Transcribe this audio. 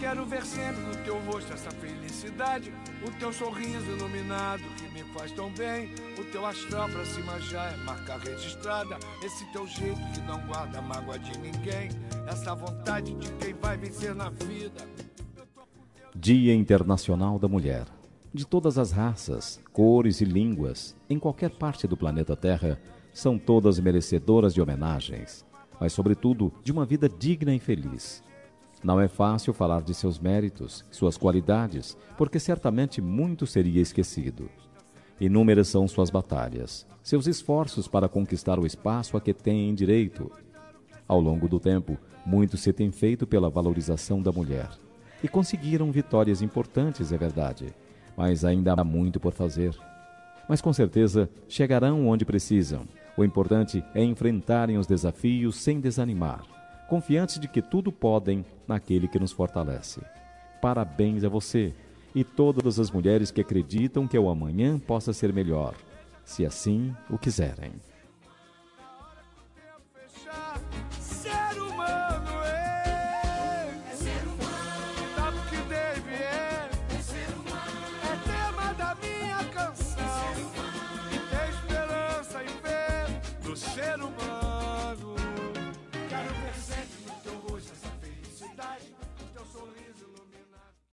quero ver sempre no teu rosto essa felicidade, o teu sorriso iluminado que me faz tão bem. O teu astral pra cima já é marca registrada, esse teu jeito que não guarda mágoa de ninguém, essa vontade de quem vai vencer na vida. Dia Internacional da Mulher. De todas as raças, cores e línguas, em qualquer parte do planeta Terra, são todas merecedoras de homenagens, mas sobretudo de uma vida digna e feliz. Não é fácil falar de seus méritos, suas qualidades, porque certamente muito seria esquecido. Inúmeras são suas batalhas, seus esforços para conquistar o espaço a que têm direito. Ao longo do tempo, muito se tem feito pela valorização da mulher. E conseguiram vitórias importantes, é verdade, mas ainda há muito por fazer. Mas com certeza chegarão onde precisam. O importante é enfrentarem os desafios sem desanimar, confiantes de que tudo podem naquele que nos fortalece. Parabéns a você e todas as mulheres que acreditam que o amanhã possa ser melhor, se assim o quiserem.